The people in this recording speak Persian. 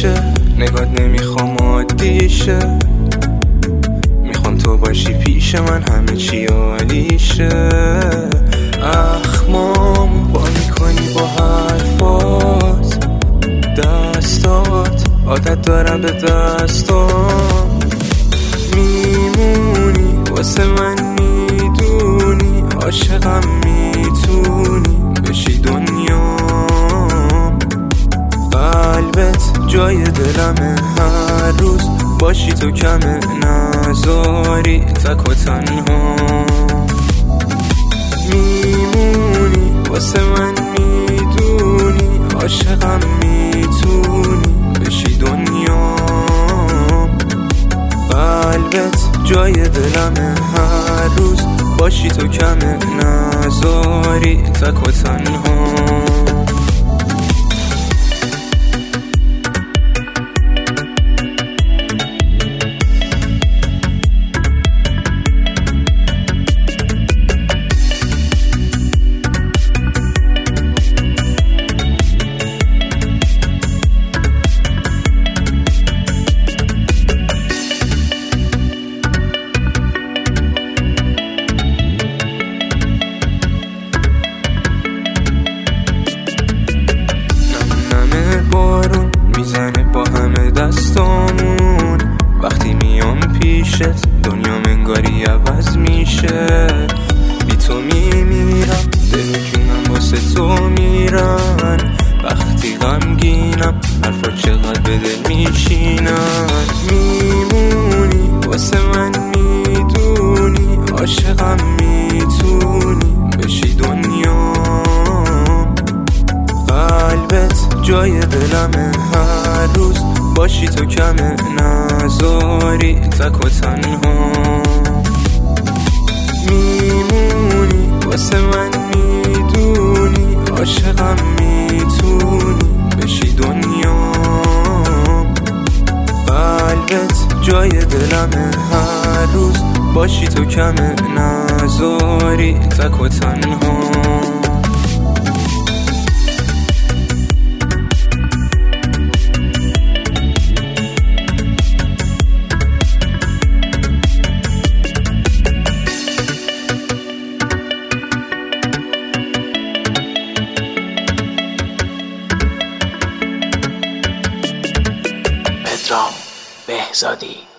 میشه، نگات نمیخوام عادیشه، میخوام تو باشی پیش من، همه چی عالیشه. اخمام با میکنی با حرفات، دستات عادت دارم به دستام، میمونی واسه من، میدونی عاشقم، میتونی بشی دنیام. قلبت جای دلمه، هر روز باشی تو کمه، نذاری تک و تنها. میمونی واسه من، میدونی عاشقم، میتونی بشی دنیام. قلبت جای دلمه، هر روز باشی تو کمه، نذاری تک و تنها. بارون میزنه با همه دستامون، وقتی میام پیشت دنیا منگاری عوض میشه. بی تو میمیرم، دل و جونم واسه تو میرن، وقتی غمگینم حرفا چقدر به دل میشینن. میمونی واسه من، میدونی عاشقم، میتونی بشی دنیام. قلبت جای دلمه، هر روز باشی تو کمه، نذاری تک و تنها. میمونی واسه من، میدونی عاشقم، میتونی بشی دنیام. قلبت جای دلمه، هر روز باشی تو کمه، نذاری تک و تنها. پدرام بهزادی.